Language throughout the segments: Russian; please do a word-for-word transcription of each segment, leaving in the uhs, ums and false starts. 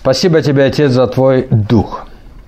Спасибо тебе, Отец, за Твой Дух.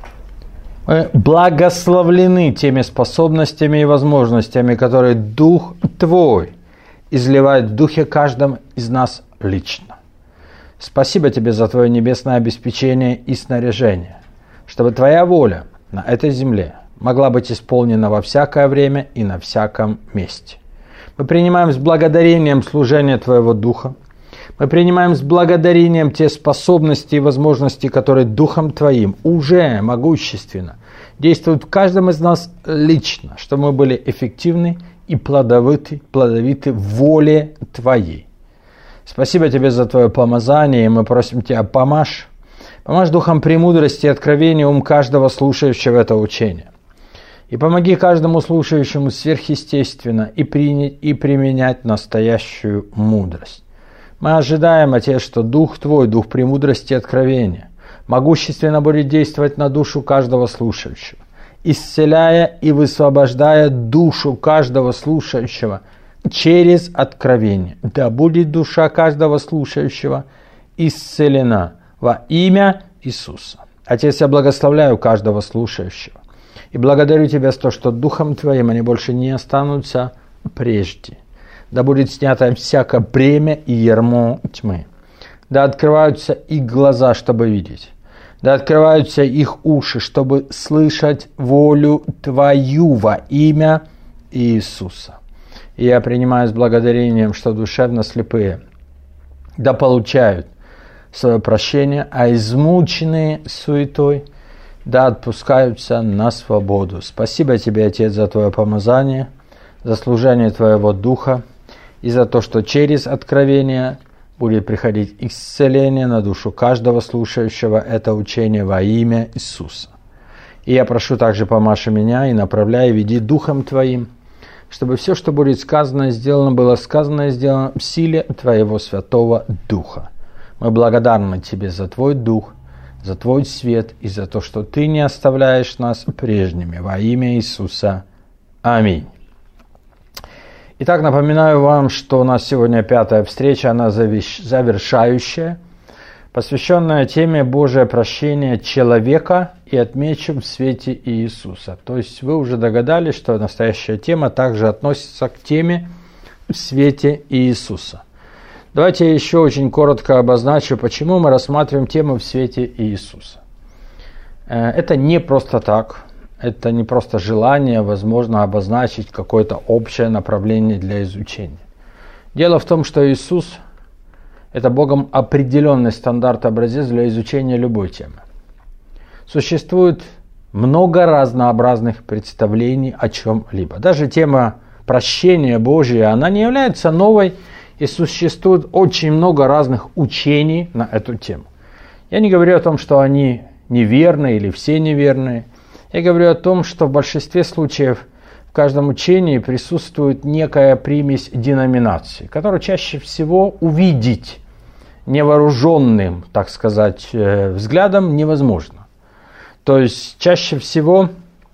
Мы благословлены теми способностями и возможностями, которые Дух Твой изливает в Духе каждом из нас лично. Спасибо тебе за Твое небесное обеспечение и снаряжение, чтобы Твоя воля на этой земле могла быть исполнена во всякое время и на всяком месте. Мы принимаем с благодарением служение Твоего Духа. Мы принимаем с благодарением те способности и возможности, которые Духом Твоим уже могущественно действуют в каждом из нас лично, чтобы мы были эффективны и плодовиты, плодовиты в воле Твоей. Спасибо Тебе за Твое помазание, и мы просим Тебя, помажь, помажь Духом премудрости и откровения ум каждого слушающего это учение. И помоги каждому слушающему сверхъестественно и принять и применять настоящую мудрость. Мы ожидаем, Отец, что Дух Твой, Дух премудрости и откровения, могущественно будет действовать на душу каждого слушающего, исцеляя и высвобождая душу каждого слушающего через откровение. Да будет душа каждого слушающего исцелена во имя Иисуса. Отец, я благословляю каждого слушающего и благодарю Тебя за то, что Духом Твоим они больше не останутся прежде. Да будет снято всякое бремя и ярмо тьмы. Да открываются их глаза, чтобы видеть. Да открываются их уши, чтобы слышать волю Твою во имя Иисуса. И я принимаю с благодарением, что душевно слепые да получают свое прощение, а измученные суетой да отпускаются на свободу. Спасибо Тебе, Отец, за Твое помазание, за служение Твоего Духа, и за то, что через откровение будет приходить исцеление на душу каждого слушающего это учение во имя Иисуса. И я прошу также, помажь меня и направляй, и веди Духом Твоим, чтобы все, что будет сказано и сделано, было сказано и сделано в силе Твоего Святого Духа. Мы благодарны Тебе за Твой Дух, за Твой свет и за то, что Ты не оставляешь нас прежними во имя Иисуса. Аминь. Итак, напоминаю вам, что у нас сегодня пятая встреча, она завершающая, посвященная теме Божие прощение человека и отмечу в свете Иисуса. То есть вы уже догадались, что настоящая тема также относится к теме в свете Иисуса. Давайте я еще очень коротко обозначу, почему мы рассматриваем тему в свете Иисуса. Это не просто так. Это не просто желание, возможно, обозначить какое-то общее направление для изучения. Дело в том, что Иисус – это Богом определенный стандарт, образец для изучения любой темы. Существует много разнообразных представлений о чем-либо. Даже тема прощения Божия, она не является новой, и существует очень много разных учений на эту тему. Я не говорю о том, что они неверны или все неверные. Я говорю о том, что в большинстве случаев в каждом учении присутствует некая примесь деноминации, которую чаще всего увидеть невооруженным, так сказать, взглядом невозможно. То есть чаще всего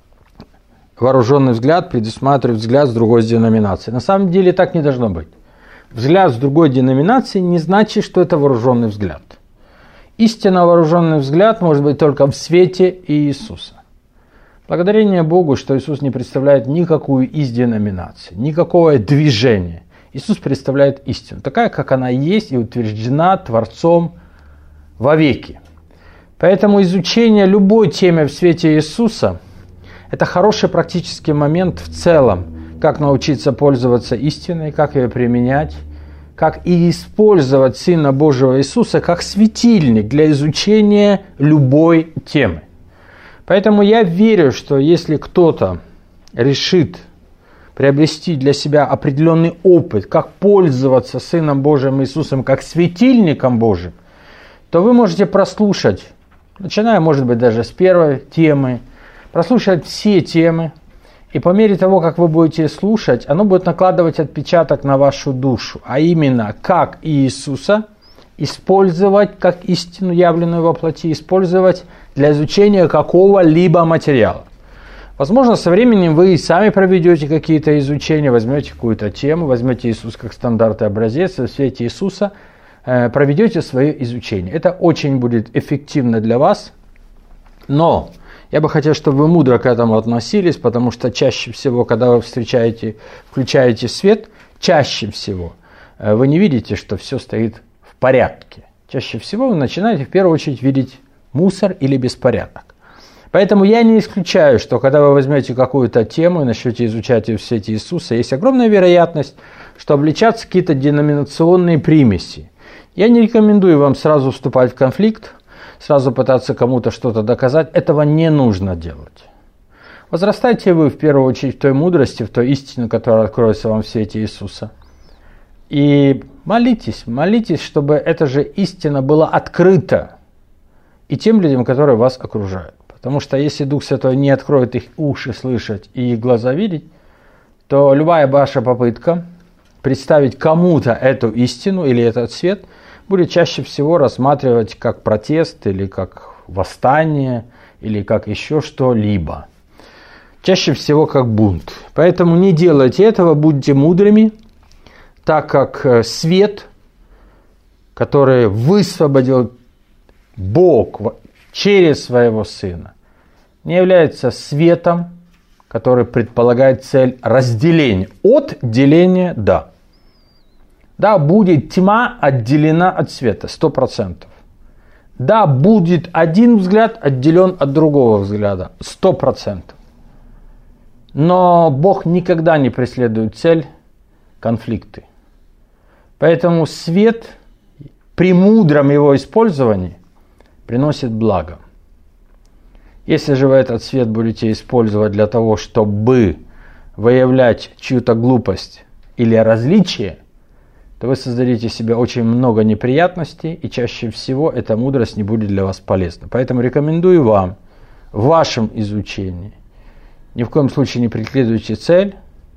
вооруженный взгляд предусматривает взгляд с другой деноминации. На самом деле так не должно быть. Взгляд с другой деноминации не значит, что это вооруженный взгляд. Истинно вооруженный взгляд может быть только в свете Иисуса. Благодарение Богу, что Иисус не представляет никакую из деноминаций, никакое движение. Иисус представляет истину, такая, как она есть и утверждена Творцом вовеки. Поэтому изучение любой темы в свете Иисуса – это хороший практический момент в целом, как научиться пользоваться истиной, как ее применять, как и использовать Сына Божьего Иисуса как светильник для изучения любой темы. Поэтому я верю, что если кто-то решит приобрести для себя определенный опыт, как пользоваться Сыном Божьим Иисусом как светильником Божьим, то вы можете прослушать, начиная, может быть, даже с первой темы, прослушать все темы, и по мере того, как вы будете слушать, оно будет накладывать отпечаток на вашу душу, а именно, как Иисуса использовать, как истину, явленную во плоти, использовать для изучения какого-либо материала. Возможно, со временем вы и сами проведете какие-то изучения, возьмете какую-то тему, возьмете Иисус как стандарт и образец, в свете Иисуса проведете свое изучение. Это очень будет эффективно для вас, но я бы хотел, чтобы вы мудро к этому относились, потому что чаще всего, когда вы встречаете, включаете свет, чаще всего вы не видите, что все стоит в порядке. Чаще всего вы начинаете в первую очередь видеть мусор или беспорядок. Поэтому я не исключаю, что когда вы возьмете какую-то тему и начнете изучать ее в свете Иисуса, есть огромная вероятность, что обличатся какие-то деноминационные примеси. Я не рекомендую вам сразу вступать в конфликт, сразу пытаться кому-то что-то доказать. Этого не нужно делать. Возрастайте вы в первую очередь в той мудрости, в той истине, которая откроется вам в свете Иисуса. И молитесь, молитесь, чтобы эта же истина была открыта и тем людям, которые вас окружают. Потому что если Дух Святой не откроет их уши слышать и их глаза видеть, то любая ваша попытка представить кому-то эту истину или этот свет будет чаще всего рассматривать как протест или как восстание или как еще что-либо. Чаще всего как бунт. Поэтому не делайте этого, будьте мудрыми, так как свет, который высвободил Бог через своего Сына, не является светом, который предполагает цель разделения. От деления – да. Да, будет тьма отделена от света, сто процентов. Да, будет один взгляд отделен от другого взгляда, сто процентов. Но Бог никогда не преследует цель конфликты. Поэтому свет при мудром его использовании приносит благо. Если же вы этот свет будете использовать для того, чтобы выявлять чью-то глупость или различие, то вы создадите себе очень много неприятностей, и чаще всего эта мудрость не будет для вас полезна. Поэтому рекомендую вам в вашем изучении ни в коем случае не преследуйте цель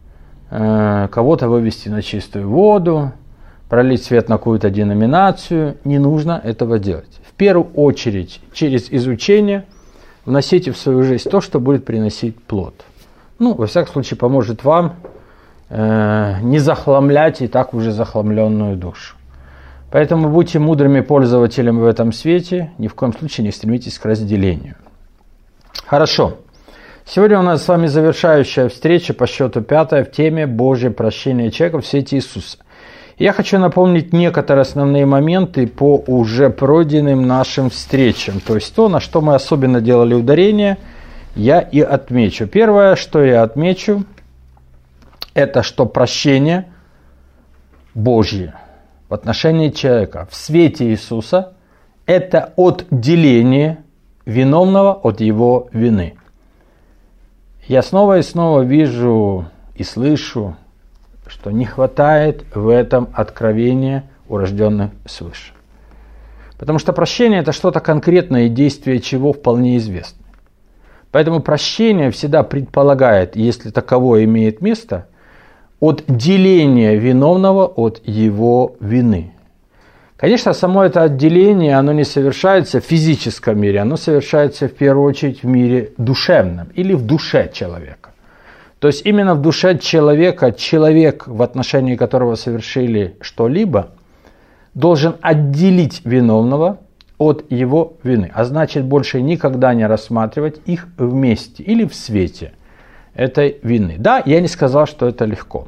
э, кого-то вывести на чистую воду, пролить свет на какую-то деноминацию. Не нужно этого делать. В первую очередь, через изучение вносите в свою жизнь то, что будет приносить плод. Ну, во всяком случае, поможет вам э, не захламлять и так уже захламленную душу. Поэтому будьте мудрыми пользователями в этом свете, ни в коем случае не стремитесь к разделению. Хорошо. Сегодня у нас с вами завершающая встреча по счету пятая в теме Божье прощение человека в свете Иисуса. Я хочу напомнить некоторые основные моменты по уже пройденным нашим встречам. То есть то, на что мы особенно делали ударение, я и отмечу. Первое, что я отмечу, это что прощение Божье в отношении человека в свете Иисуса – это отделение виновного от его вины. Я снова и снова вижу и слышу, что не хватает в этом откровения у рожденных свыше. Потому что прощение – это что-то конкретное, и действие чего вполне известно. Поэтому прощение всегда предполагает, если таковое имеет место, отделение виновного от его вины. Конечно, само это отделение, оно не совершается в физическом мире, оно совершается в первую очередь в мире душевном или в душе человека. То есть именно в душе человека, человек, в отношении которого совершили что-либо, должен отделить виновного от его вины. А значит, больше никогда не рассматривать их вместе или в свете этой вины. Да, я не сказал, что это легко.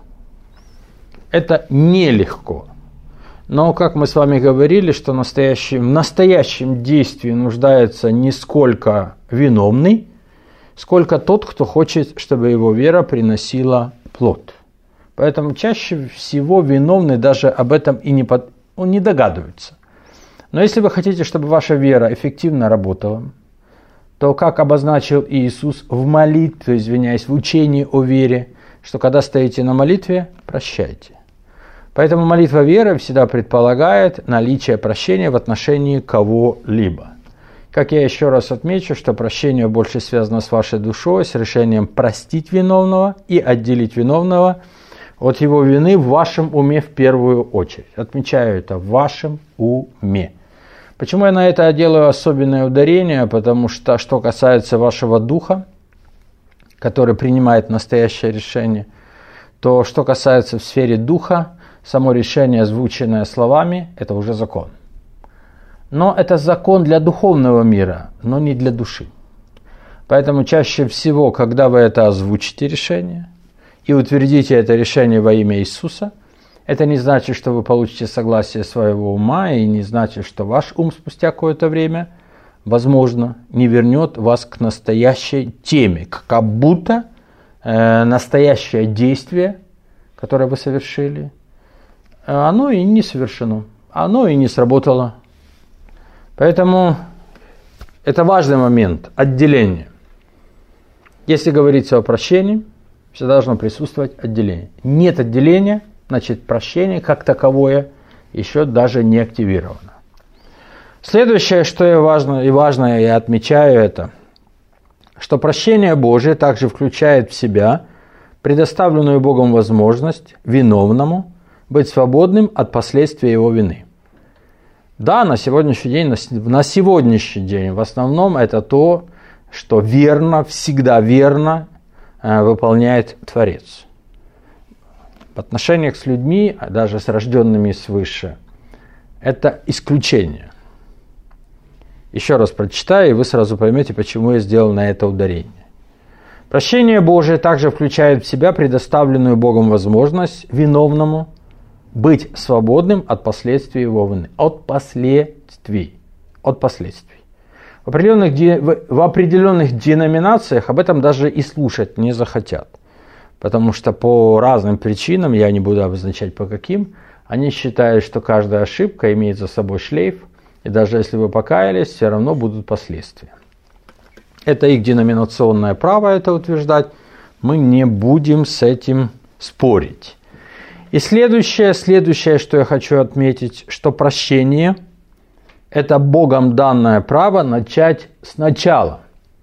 Это нелегко. Но, как мы с вами говорили, что настоящим, в настоящем действии нуждается не сколько виновный, сколько тот, кто хочет, чтобы его вера приносила плод. Поэтому чаще всего виновный даже об этом и не, под... он не догадывается. Но если вы хотите, чтобы ваша вера эффективно работала, то, как обозначил Иисус в молитве, извиняюсь, в учении о вере, что когда стоите на молитве, прощайте. Поэтому молитва веры всегда предполагает наличие прощения в отношении кого-либо. Как я еще раз отмечу, что прощение больше связано с вашей душой, с решением простить виновного и отделить виновного от его вины в вашем уме в первую очередь. Отмечаю это в вашем уме. Почему я на это делаю особенное ударение? Потому что, что касается вашего духа, который принимает настоящее решение, то, что касается в сфере духа, само решение, озвученное словами, это уже закон. Но это закон для духовного мира, но не для души. Поэтому чаще всего, когда вы это озвучите решение и утвердите это решение во имя Иисуса, это не значит, что вы получите согласие своего ума, и не значит, что ваш ум спустя какое-то время, возможно, не вернет вас к настоящей теме, как будто э, настоящее действие, которое вы совершили, оно и не совершено, оно и не сработало. Поэтому это важный момент отделения. Если говорится о прощении, всегда должно присутствовать отделение. Нет отделения, значит прощение как таковое еще даже не активировано. Следующее, что и важно, и важное я отмечаю, это, что прощение Божие также включает в себя предоставленную Богом возможность виновному быть свободным от последствий его вины. Да, на сегодняшний день, на сегодняшний день в основном это то, что верно, всегда верно э, выполняет Творец. В отношениях с людьми, даже с рожденными свыше, это исключение. Еще раз прочитаю, и вы сразу поймете, почему я сделал на это ударение. Прощение Божие также включает в себя предоставленную Богом возможность виновному быть свободным от последствий его вины. От последствий. От последствий. В определенных, в определенных деноминациях об этом даже и слушать не захотят. Потому что по разным причинам, я не буду обозначать по каким, они считают, что каждая ошибка имеет за собой шлейф, и даже если вы покаялись, все равно будут последствия. Это их деноминационное право это утверждать. Мы не будем с этим спорить. И следующее, следующее, что я хочу отметить, что прощение – это Богом данное право начать сначала.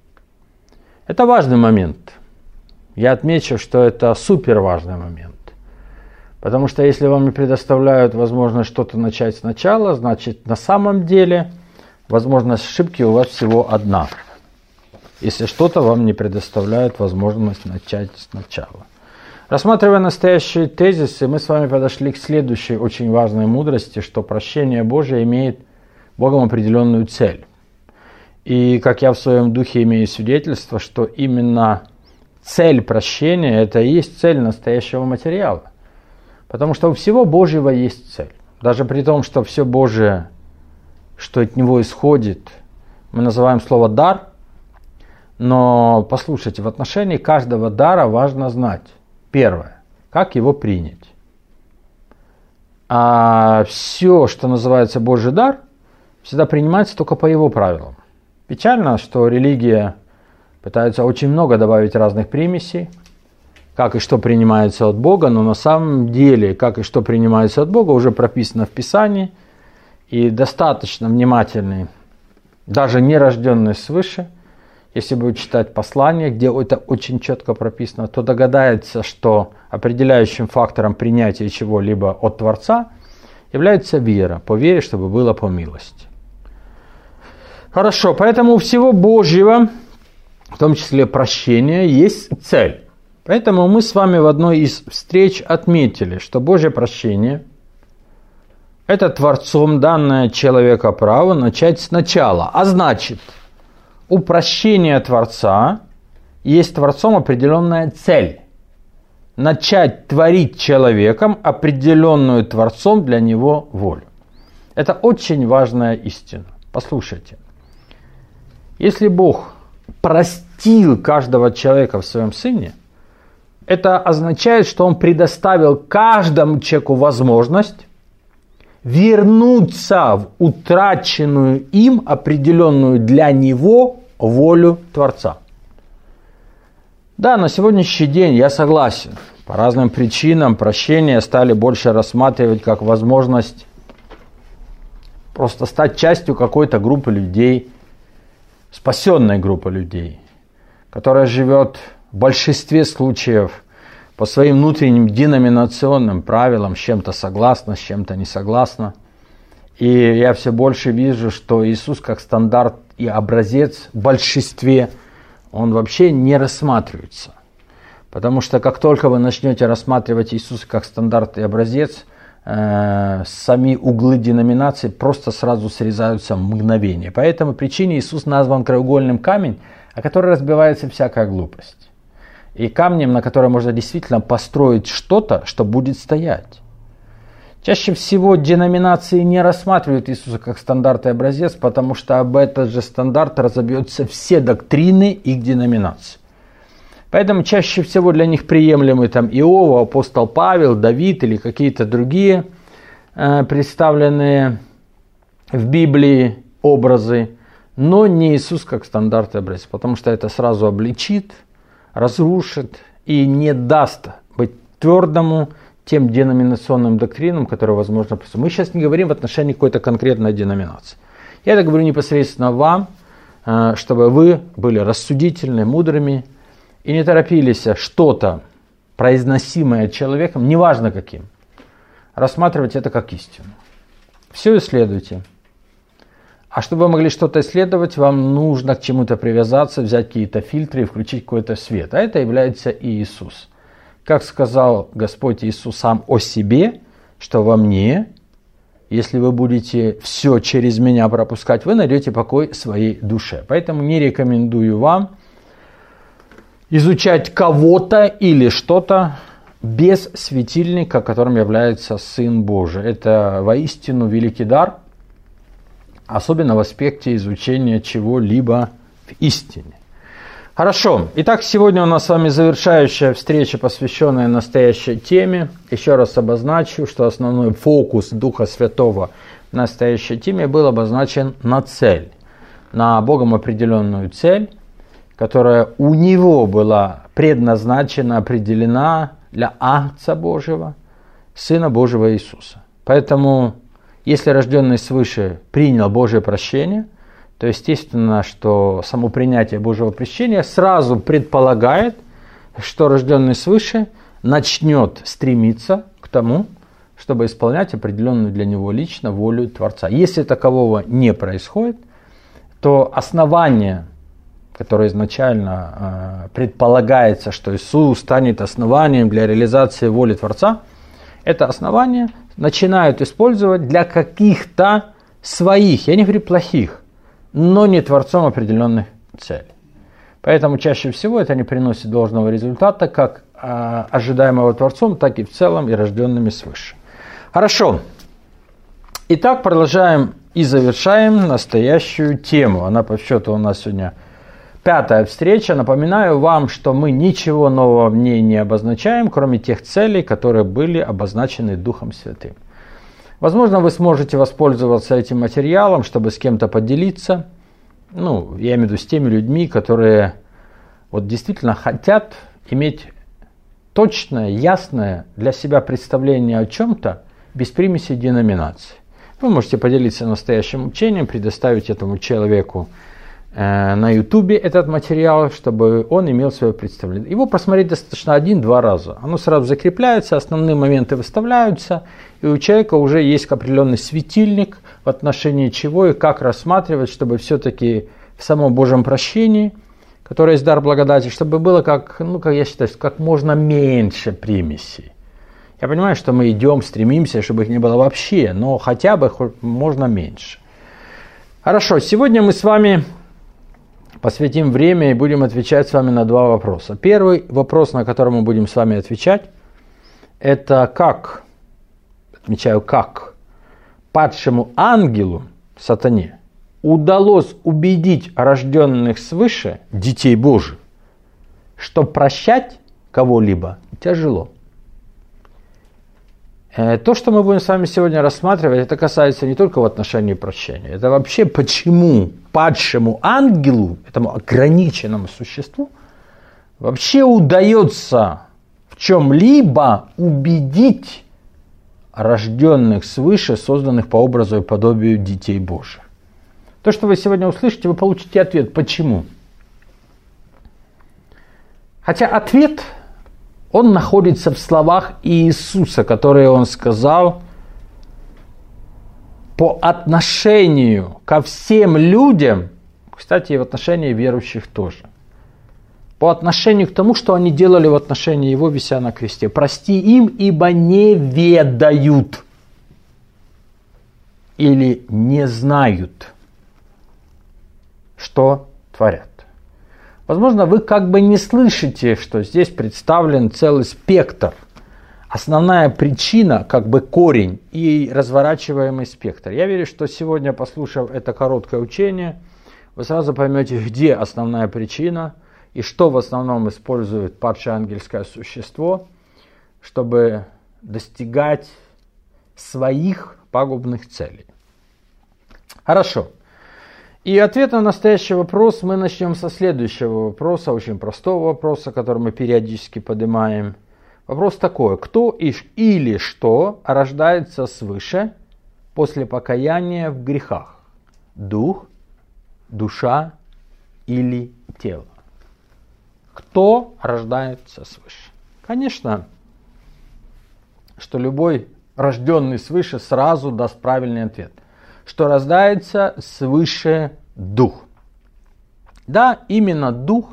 Это важный момент. Я отмечу, что это супер важный момент. Потому что если вам не предоставляют возможность что-то начать сначала, значит на самом деле возможность ошибки у вас всего одна. Если что-то вам не предоставляют возможность начать сначала. Рассматривая настоящие тезисы, мы с вами подошли к следующей очень важной мудрости, что прощение Божие имеет Богом определенную цель. И как я в своем духе имею свидетельство, что именно цель прощения – это и есть цель настоящего материала. Потому что у всего Божьего есть цель. Даже при том, что все Божие, что от него исходит, мы называем слово «дар». Но послушайте, в отношении каждого дара важно знать. Первое. Как его принять? А все, что называется Божий дар, всегда принимается только по его правилам. Печально, что религия пытается очень много добавить разных примесей, как и что принимается от Бога, но на самом деле, как и что принимается от Бога, уже прописано в Писании, и достаточно внимательный, даже нерожденный свыше, если будет читать послание, где это очень четко прописано, то догадается, что определяющим фактором принятия чего-либо от Творца является вера. По вере, чтобы было по милости. Хорошо, поэтому у всего Божьего, в том числе прощения, есть цель. Поэтому мы с вами в одной из встреч отметили, что Божье прощение – это Творцом данное человека право начать сначала. А значит, у прощения Творца есть Творцом определенная цель. Начать творить человеком определенную Творцом для него волю. Это очень важная истина. Послушайте. Если Бог простил каждого человека в своем Сыне, это означает, что Он предоставил каждому человеку возможность вернуться в утраченную им определенную для него волю Творца. Да, на сегодняшний день я согласен. По разным причинам прощение стали больше рассматривать как возможность просто стать частью какой-то группы людей, спасенной группы людей, которая живет в большинстве случаев по своим внутренним деноминационным правилам, с чем-то согласна, с чем-то не согласна. И я все больше вижу, что Иисус как стандарт и образец в большинстве, он вообще не рассматривается. Потому что как только вы начнете рассматривать Иисуса как стандарт и образец, э, сами углы деноминации просто сразу срезаются в мгновение. По этой причине Иисус назван краеугольным камень, о который разбивается всякая глупость. И камнем, на котором можно действительно построить что-то, что будет стоять. Чаще всего деноминации не рассматривают Иисуса как стандарт и образец, потому что об этот же стандарт разобьются все доктрины их деноминаций. Поэтому чаще всего для них приемлемы там Иова, апостол Павел, Давид или какие-то другие э, представленные в Библии образы, но не Иисус как стандарт и образец, потому что это сразу обличит, разрушит и не даст быть твердому тем деноминационным доктринам, которые возможно присутствуют. Мы сейчас не говорим в отношении какой-то конкретной деноминации. Я это говорю непосредственно вам, чтобы вы были рассудительны, мудрыми и не торопились что-то, произносимое человеком, неважно каким, рассматривать это как истину. Все исследуйте. А чтобы вы могли что-то исследовать, вам нужно к чему-то привязаться, взять какие-то фильтры и включить какой-то свет. А это является и Иисус. Как сказал Господь Иисус сам о себе, что во мне, если вы будете все через меня пропускать, вы найдете покой своей душе. Поэтому не рекомендую вам изучать кого-то или что-то без светильника, которым является Сын Божий. Это воистину великий дар, особенно в аспекте изучения чего-либо в истине. Хорошо. Итак, сегодня у нас с вами завершающая встреча, посвященная настоящей теме. Еще раз обозначу, что основной фокус Духа Святого в настоящей теме был обозначен на цель, на Богом определенную цель, которая у Него была предназначена, определена для Агнца Божьего, Сына Божьего Иисуса. Поэтому, если рожденный свыше принял Божье прощение, то естественно, что само принятие Божьего прощения сразу предполагает, что рожденный свыше начнет стремиться к тому, чтобы исполнять определенную для него лично волю Творца. Если такового не происходит, то основание, которое изначально э, предполагается, что Иисус станет основанием для реализации воли Творца, это основание начинают использовать для каких-то своих, я не говорю плохих, но не Творцом определенных целей. Поэтому чаще всего это не приносит должного результата, как э, ожидаемого Творцом, так и в целом и рожденными свыше. Хорошо. Итак, продолжаем и завершаем настоящую тему. Она по счету у нас сегодня пятая встреча. Напоминаю вам, что мы ничего нового в ней не обозначаем, кроме тех целей, которые были обозначены Духом Святым. Возможно, вы сможете воспользоваться этим материалом, чтобы с кем-то поделиться. Ну, я имею в виду с теми людьми, которые вот действительно хотят иметь точное, ясное для себя представление о чем-то без примеси деноминации. Вы можете поделиться настоящим учением, предоставить этому человеку э, на ютубе этот материал, чтобы он имел свое представление. Его просмотреть достаточно один-два раза. Оно сразу закрепляется, основные моменты выставляются, и у человека уже есть определенный светильник, в отношении чего и как рассматривать, чтобы все-таки в самом Божьем прощении, которое есть дар благодати, чтобы было, как, ну, как я считаю, как можно меньше примесей. Я понимаю, что мы идем, стремимся, чтобы их не было вообще, но хотя бы можно меньше. Хорошо, сегодня мы с вами посвятим время и будем отвечать с вами на два вопроса. Первый вопрос, на который мы будем с вами отвечать, это как, отмечаю как, падшему ангелу, сатане, удалось убедить рожденных свыше, детей Божьих, что прощать кого-либо тяжело. То, что мы будем с вами сегодня рассматривать, это касается не только в отношении прощения. Это вообще почему падшему ангелу, этому ограниченному существу, вообще удается в чем-либо убедить рожденных свыше, созданных по образу и подобию детей Божьих. То, что вы сегодня услышите, вы получите ответ, почему. Хотя ответ, он находится в словах Иисуса, которые он сказал по отношению ко всем людям, кстати, и в отношении верующих тоже. По отношению к тому, что они делали в отношении Его, вися на кресте. «Прости им, ибо не ведают, или не знают, что творят. Возможно, вы как бы не слышите, что здесь представлен целый спектр. Основная причина, как бы корень и разворачиваемый спектр. Я верю, что сегодня, послушав это короткое учение, вы сразу поймете, где основная причина и что в основном использует падшее ангельское существо, чтобы достигать своих пагубных целей. Хорошо. И ответ на настоящий вопрос мы начнем со следующего вопроса, очень простого вопроса, который мы периодически поднимаем. Вопрос такой: кто или что рождается свыше после покаяния в грехах? Дух, душа или тело? Кто рождается свыше? Конечно, что любой рожденный свыше сразу даст правильный ответ, что рождается свыше дух. Да, именно дух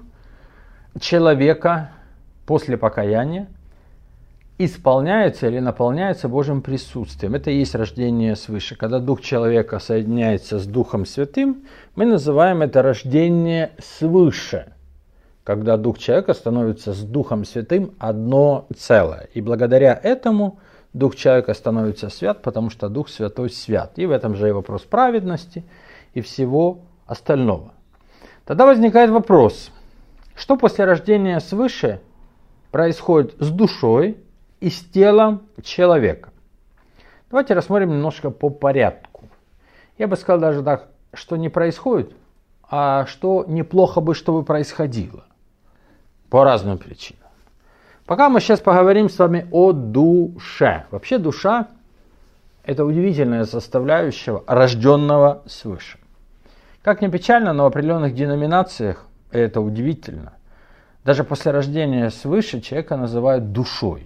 человека после покаяния исполняется или наполняется Божьим присутствием. Это и есть рождение свыше. Когда дух человека соединяется с Духом Святым, мы называем это рождение свыше. Когда дух человека становится с Духом Святым одно целое. И благодаря этому дух человека становится свят, потому что Дух Святой свят. И в этом же и вопрос праведности и всего остального. Тогда возникает вопрос, что после рождения свыше происходит с душой и с телом человека? Давайте рассмотрим немножко по порядку. Я бы сказал даже так, что не происходит, а что неплохо бы, чтобы происходило. По разным причинам. Пока мы сейчас поговорим с вами о душе. Вообще душа – это удивительная составляющая рожденного свыше. Как ни печально, но в определенных деноминациях это удивительно. Даже после рождения свыше человека называют душой.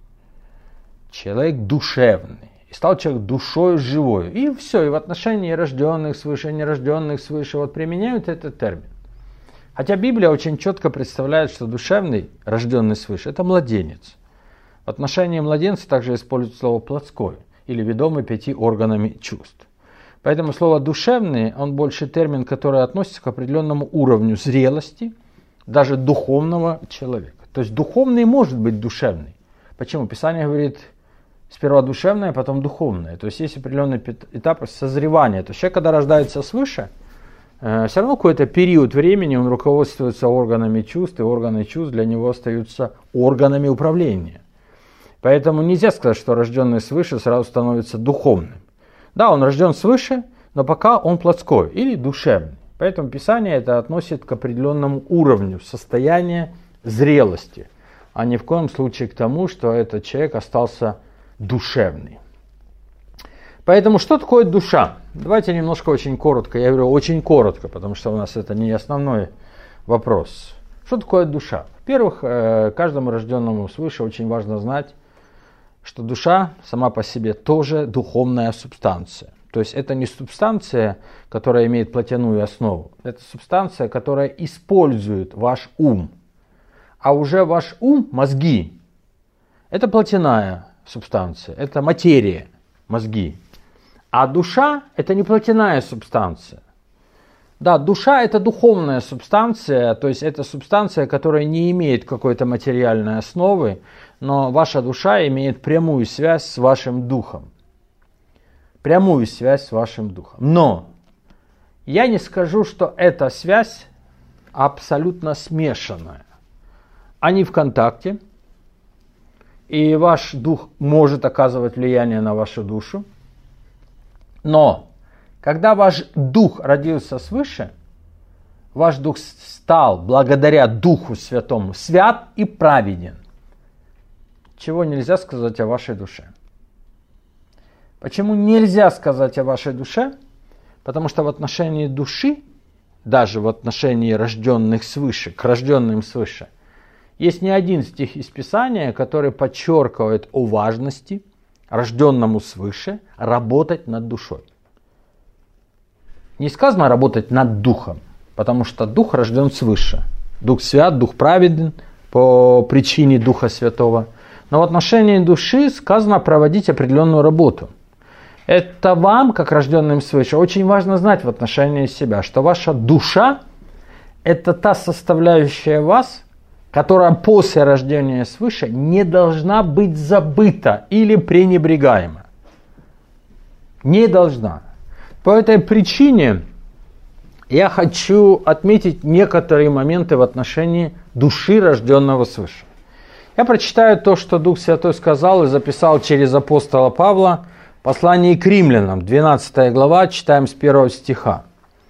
Человек душевный. И стал человек душой живой. И все, и в отношении рожденных свыше, нерожденных свыше вот применяют этот термин. Хотя Библия очень четко представляет, что душевный, рожденный свыше, это младенец. В отношении младенца также используют слово «плотской» или «ведомый пяти органами чувств». Поэтому слово «душевный» он больше термин, который относится к определенному уровню зрелости, даже духовного человека. То есть духовный может быть душевный. Почему? Писание говорит сперва душевное, а потом духовное. То есть есть определенный этап созревания. То есть человек, когда рождается свыше, все равно какой-то период времени он руководствуется органами чувств, и органы чувств для него остаются органами управления. Поэтому нельзя сказать, что рожденный свыше сразу становится духовным. Да, он рожден свыше, но пока он плотской или душевный. Поэтому Писание это относит к определенному уровню состояния зрелости, а ни в коем случае к тому, что этот человек остался душевный. Поэтому что такое душа? Давайте немножко очень коротко. Я говорю очень коротко, потому что у нас это не основной вопрос. Что такое душа? Во-первых, каждому рожденному свыше очень важно знать, что душа сама по себе тоже духовная субстанция. То есть это не субстанция, которая имеет плотяную основу. Это субстанция, которая использует ваш ум. А уже ваш ум, мозги, это плотяная субстанция, это материя, мозги. А душа – это не плотяная субстанция. Да, душа – это духовная субстанция, то есть это субстанция, которая не имеет какой-то материальной основы, но ваша душа имеет прямую связь с вашим духом. Прямую связь с вашим духом. Но я не скажу, что эта связь абсолютно смешанная. Они в контакте, и ваш дух может оказывать влияние на вашу душу. Но, когда ваш дух родился свыше, ваш дух стал, благодаря Духу Святому, свят и праведен. Чего нельзя сказать о вашей душе? Почему нельзя сказать о вашей душе? Потому что в отношении души, даже в отношении рожденных свыше, к рожденным свыше, есть не один стих из Писания, который подчеркивает о важности рожденному свыше работать над душой. Не сказано работать над духом, потому что дух рожден свыше. Дух свят, дух праведен по причине Духа Святого. Но в отношении души сказано проводить определенную работу. Это вам, как рожденным свыше, очень важно знать в отношении себя, что ваша душа – это та составляющая вас, которая после рождения свыше не должна быть забыта или пренебрегаема. Не должна. По этой причине я хочу отметить некоторые моменты в отношении души, рожденного свыше. Я прочитаю то, что Дух Святой сказал и записал через апостола Павла в послании к римлянам, двенадцатая глава, читаем с первого стиха.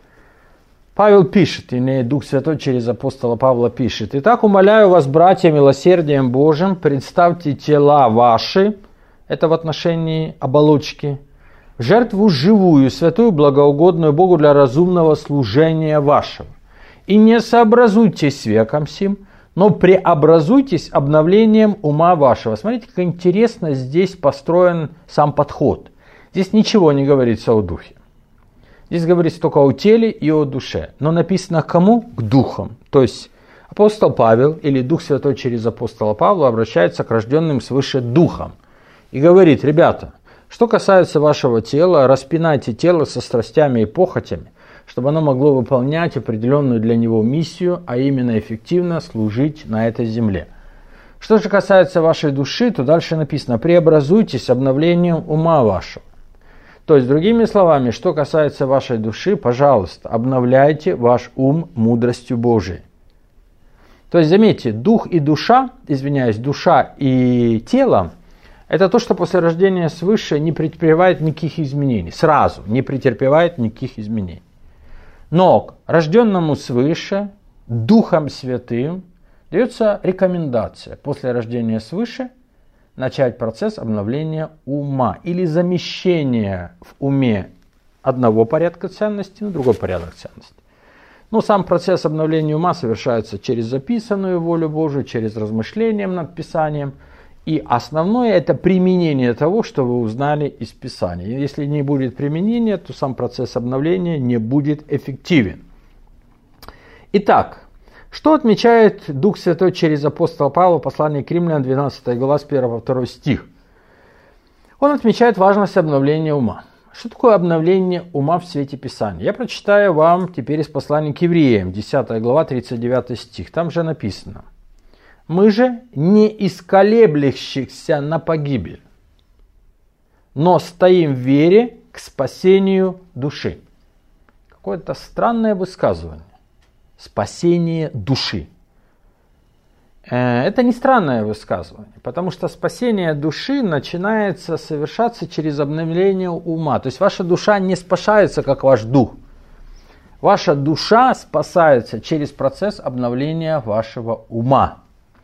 Павел пишет, и Дух Святой через апостола Павла пишет: «Итак, умоляю вас, братья, милосердием Божьим, представьте тела ваши», это в отношении оболочки, «в жертву живую, святую, благоугодную Богу для разумного служения вашего. И не сообразуйтесь с веком сим, но преобразуйтесь обновлением ума вашего». Смотрите, как интересно здесь построен сам подход. Здесь ничего не говорится о духе. Здесь говорится только о теле и о душе. Но написано к кому? К духам. То есть апостол Павел или Дух Святой через апостола Павла обращается к рожденным свыше духам. И говорит: ребята, что касается вашего тела, распинайте тело со страстями и похотями, чтобы оно могло выполнять определенную для него миссию, а именно эффективно служить на этой земле. Что же касается вашей души, то дальше написано: преобразуйтесь обновлением ума вашего. То есть, другими словами, что касается вашей души, пожалуйста, обновляйте ваш ум мудростью Божией. То есть, заметьте, дух и душа, извиняюсь, душа и тело, это то, что после рождения свыше не претерпевает никаких изменений. Сразу не претерпевает никаких изменений. Но рожденному свыше, Духом Святым, дается рекомендация после рождения свыше начать процесс обновления ума или замещения в уме одного порядка ценностей на другой порядок ценностей. Но сам процесс обновления ума совершается через записанную волю Божию, через размышление над Писанием. И основное – это применение того, что вы узнали из Писания. Если не будет применения, то сам процесс обновления не будет эффективен. Итак, что отмечает Дух Святой через апостола Павла в послании к римлянам, двенадцатая глава, с первого по второй стих? Он отмечает важность обновления ума. Что такое обновление ума в свете Писания? Я прочитаю вам теперь из послания к евреям, десятая глава, тридцать девятый стих. Там же написано: «Мы же не исколеблющихся на погибель, но стоим в вере к спасению души». Какое-то странное высказывание. Спасение души. Это не странное высказывание, потому что спасение души начинается совершаться через обновление ума. То есть ваша душа не спасается, как ваш дух. Ваша душа спасается через процесс обновления вашего ума.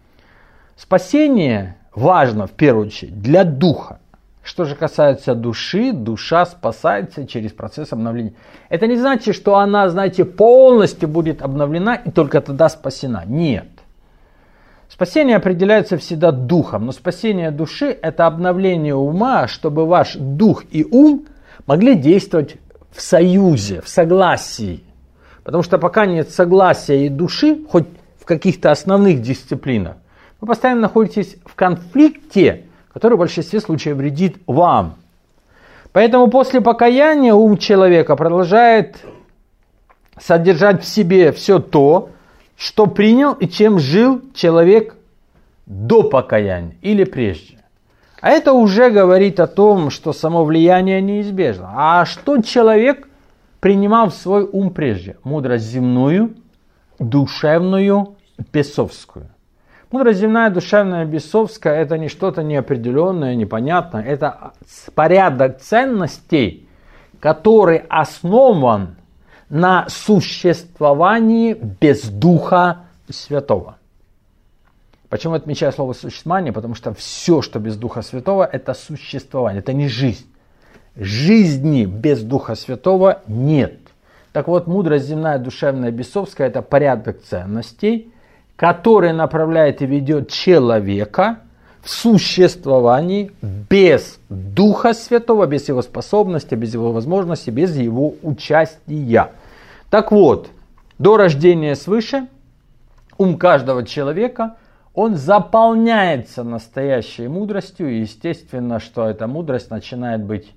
Спасение важно, в первую очередь, для духа. Что же касается души, душа спасается через процесс обновления. Это не значит, что она, знаете, полностью будет обновлена и только тогда спасена. Нет. Спасение определяется всегда духом, но спасение души – это обновление ума, чтобы ваш дух и ум могли действовать в союзе, в согласии. Потому что пока нет согласия и души, хоть в каких-то основных дисциплинах, вы постоянно находитесь в конфликте, который в большинстве случаев вредит вам. Поэтому после покаяния ум человека продолжает содержать в себе все то, что принял и чем жил человек до покаяния или прежде. А это уже говорит о том, что само влияние неизбежно. А что человек принимал в свой ум прежде? Мудрость земную, душевную, бесовскую. Мудрость земная, душевная, бесовская – это не что-то неопределенное, непонятное. Это порядок ценностей, который основан на существовании без Духа Святого. Почему я отмечаю слово «существование»? Потому что все, что без Духа Святого, это существование, это не жизнь. Жизни без Духа Святого нет. Так вот, мудрость земная, душевная, бесовская – это порядок ценностей, который направляет и ведет человека в существовании без Духа Святого, без его способности, без его возможности, без его участия. Так вот, до рождения свыше ум каждого человека, он заполняется настоящей мудростью, и естественно, что эта мудрость начинает быть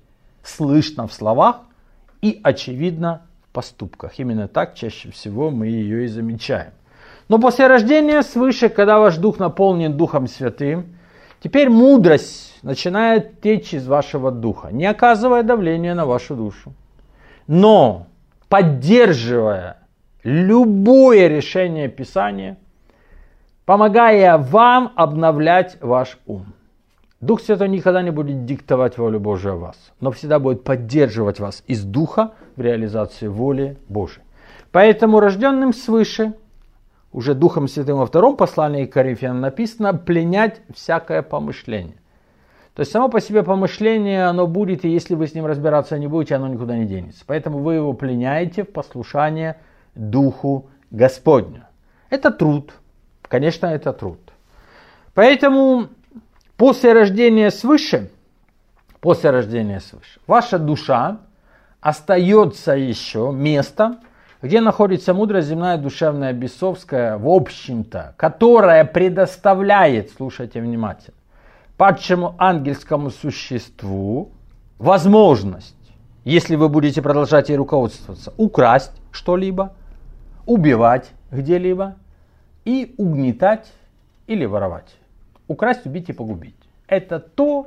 слышно в словах и очевидно в поступках. Именно так чаще всего мы ее и замечаем. Но после рождения свыше, когда ваш дух наполнен Духом Святым, теперь мудрость начинает течь из вашего духа, не оказывая давления на вашу душу, но поддерживая любое решение Писания, помогая вам обновлять ваш ум. Дух Святой никогда не будет диктовать волю Божию о вас, но всегда будет поддерживать вас из духа в реализации воли Божией. Поэтому рожденным свыше, уже Духом Святым во втором послании к Коринфянам написано, пленять всякое помышление. То есть само по себе помышление, оно будет, и если вы с ним разбираться не будете, оно никуда не денется. Поэтому вы его пленяете в послушание Духу Господню. Это труд. Конечно, это труд. Поэтому после рождения свыше, после рождения свыше, ваша душа остается еще место, где находится мудрость земная, душевная, бесовская, в общем-то, которая предоставляет, слушайте внимательно, падшему ангельскому существу возможность, если вы будете продолжать ей руководствоваться, украсть что-либо, убивать где-либо и угнетать или воровать. Украсть, убить и погубить. Это то,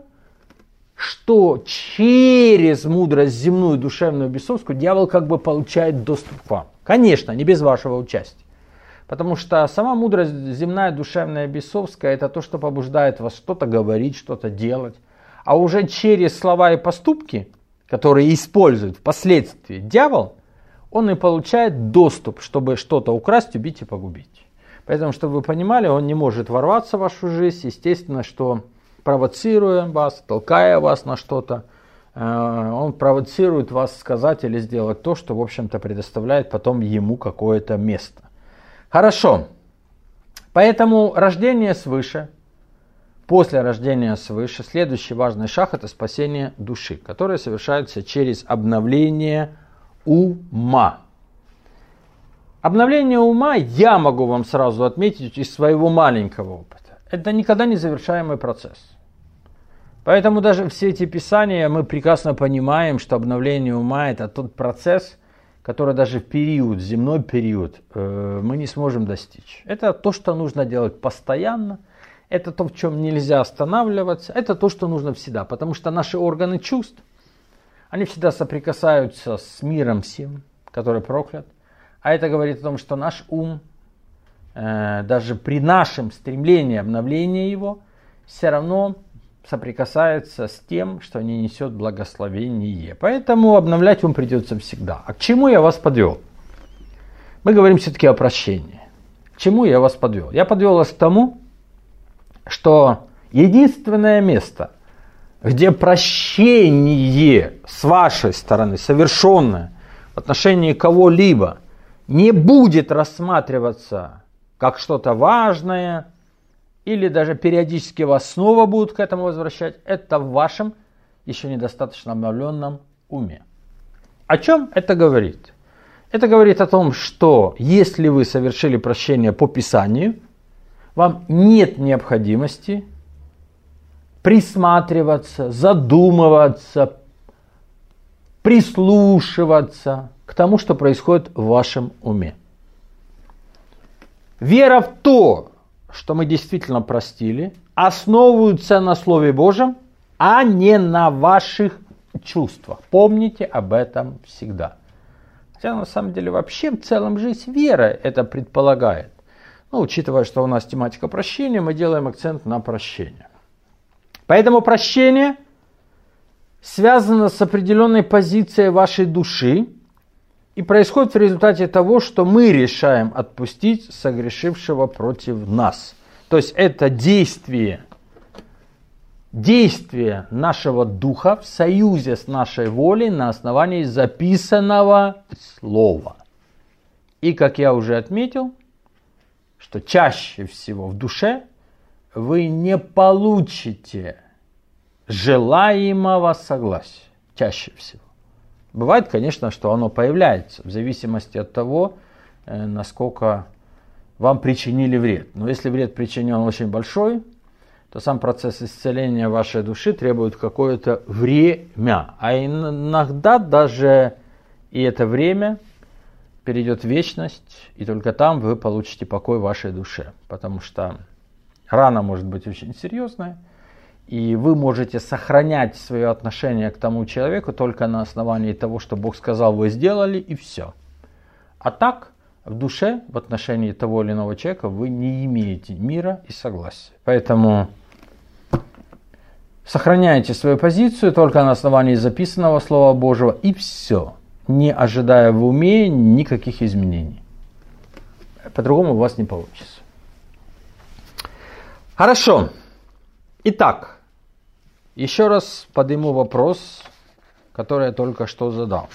что через мудрость земную, душевную, бесовскую дьявол как бы получает доступ к вам. Конечно, не без вашего участия. Потому что сама мудрость земная, душевная, бесовская, это то, что побуждает вас что-то говорить, что-то делать. А уже через слова и поступки, которые использует впоследствии дьявол, он и получает доступ, чтобы что-то украсть, убить и погубить. Поэтому, чтобы вы понимали, он не может ворваться в вашу жизнь, естественно, что провоцируя вас, толкая вас на что-то, он провоцирует вас сказать или сделать то, что, в общем-то, предоставляет потом ему какое-то место. Хорошо. Поэтому рождение свыше, после рождения свыше, следующий важный шаг – это спасение души, которое совершается через обновление ума. Обновление ума, я могу вам сразу отметить из своего маленького опыта, это никогда не завершаемый процесс. Поэтому даже все эти писания мы прекрасно понимаем, что обновление ума – это тот процесс, который даже в период, земной период, э, мы не сможем достичь. Это то, что нужно делать постоянно, это то, в чем нельзя останавливаться, это то, что нужно всегда. Потому что наши органы чувств, они всегда соприкасаются с миром сим, который проклят. А это говорит о том, что наш ум, э, даже при нашем стремлении обновления его, все равно соприкасается с тем, что не несет благословение. Поэтому обновлять ум придется всегда. А к чему я вас подвел? Мы говорим все-таки о прощении. К чему я вас подвел? Я подвел вас к тому, что единственное место, где прощение с вашей стороны, совершенное в отношении кого-либо, не будет рассматриваться как что-то важное, или даже периодически вас снова будут к этому возвращать, это в вашем еще недостаточно обновленном уме. О чем это говорит? Это говорит о том, что если вы совершили прощение по Писанию, вам нет необходимости присматриваться, задумываться, прислушиваться к тому, что происходит в вашем уме. Вера в то, что мы действительно простили, основываются на Слове Божьем, а не на ваших чувствах. Помните об этом всегда. Хотя на самом деле вообще в целом жизнь вера это предполагает. Но учитывая, что у нас тематика прощения, мы делаем акцент на прощение. Поэтому прощение связано с определенной позицией вашей души и происходит в результате того, что мы решаем отпустить согрешившего против нас. То есть это действие, действие нашего духа в союзе с нашей волей на основании записанного слова. И как я уже отметил, что чаще всего в душе вы не получите желаемого согласия. Чаще всего. Бывает, конечно, что оно появляется в зависимости от того, насколько вам причинили вред. Но если вред причинен очень большой, то сам процесс исцеления вашей души требует какое-то время. А иногда даже и это время перейдет в вечность, и только там вы получите покой вашей душе. Потому что рана может быть очень серьезная, и вы можете сохранять свое отношение к тому человеку только на основании того, что Бог сказал, вы сделали, и все. А так, в душе, в отношении того или иного человека, вы не имеете мира и согласия. Поэтому сохраняйте свою позицию только на основании записанного Слова Божьего, и все, не ожидая в уме никаких изменений. По-другому у вас не получится. Хорошо. Итак, еще раз подниму вопрос, который я только что задал.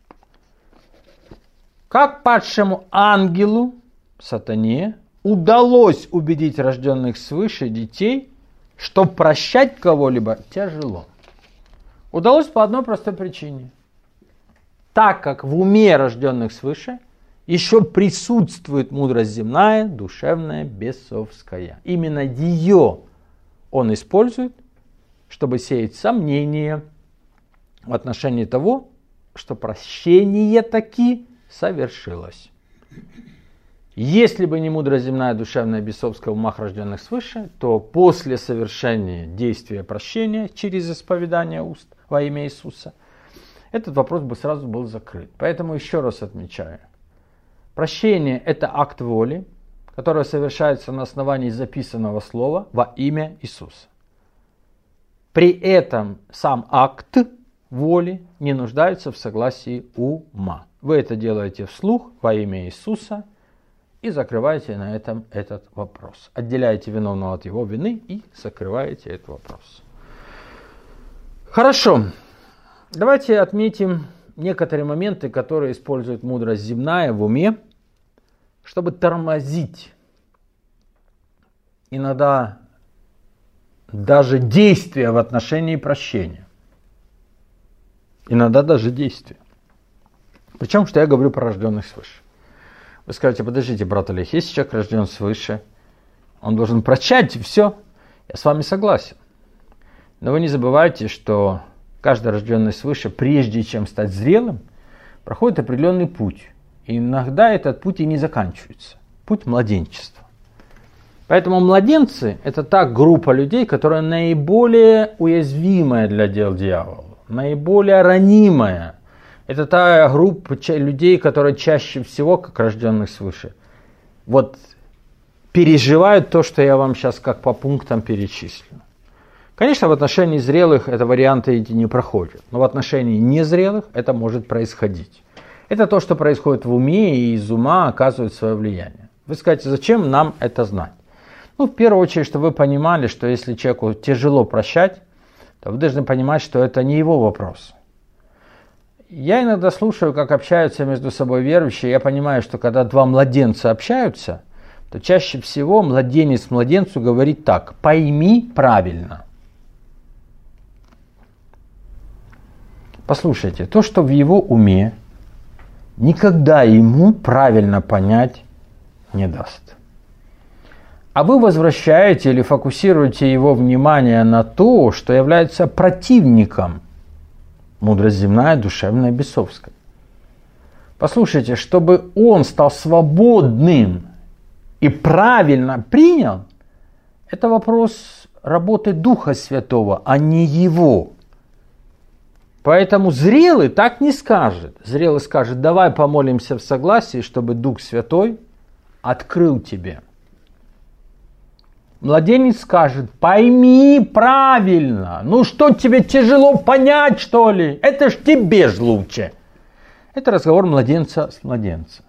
Как падшему ангелу, сатане, удалось убедить рожденных свыше детей, что прощать кого-либо тяжело? Удалось по одной простой причине. Так как в уме рожденных свыше еще присутствует мудрость земная, душевная, бесовская. Именно ее он использует, чтобы сеять сомнения в отношении того, что прощение таки совершилось. Если бы не мудрость земная, душевная, бесовская в умах рожденных свыше, то после совершения действия прощения через исповедание уст во имя Иисуса, этот вопрос бы сразу был закрыт. Поэтому еще раз отмечаю. Прощение – это акт воли, который совершается на основании записанного слова во имя Иисуса. При этом сам акт воли не нуждается в согласии ума. Вы это делаете вслух во имя Иисуса и закрываете на этом этот вопрос. Отделяете виновного от его вины и закрываете этот вопрос. Хорошо. Давайте отметим некоторые моменты, которые использует мудрость земная в уме, чтобы тормозить иногда даже действия в отношении прощения. Иногда даже действия. Причем, что я говорю про рожденных свыше. Вы скажете, подождите, брат Олег, если человек рожден свыше, он должен прощать, и все. Я с вами согласен. Но вы не забывайте, что каждый рожденный свыше, прежде чем стать зрелым, проходит определенный путь. И иногда этот путь и не заканчивается. Путь младенчества. Поэтому младенцы – это та группа людей, которая наиболее уязвимая для дел дьявола, наиболее ранимая. Это та группа людей, которые чаще всего, как рожденных свыше, вот переживают то, что я вам сейчас как по пунктам перечислю. Конечно, в отношении зрелых это варианты эти не проходят, но в отношении незрелых это может происходить. Это то, что происходит в уме, и из ума оказывает свое влияние. Вы скажете, зачем нам это знать? Ну, в первую очередь, чтобы вы понимали, что если человеку тяжело прощать, то вы должны понимать, что это не его вопрос. Я иногда слушаю, как общаются между собой верующие, я понимаю, что когда два младенца общаются, то чаще всего младенец младенцу говорит так: пойми правильно. Послушайте, то, что в его уме, никогда ему правильно понять не даст. А вы возвращаете или фокусируете его внимание на то, что является противником мудрость земная, душевная, бесовская. Послушайте, чтобы он стал свободным и правильно принял, это вопрос работы Духа Святого, а не его. Поэтому зрелый так не скажет. Зрелый скажет: давай помолимся в согласии, чтобы Дух Святой открыл тебе. Младенец скажет: пойми правильно. Ну что, тебе тяжело понять, что ли? Это ж тебе ж лучше. Это разговор младенца с младенцем.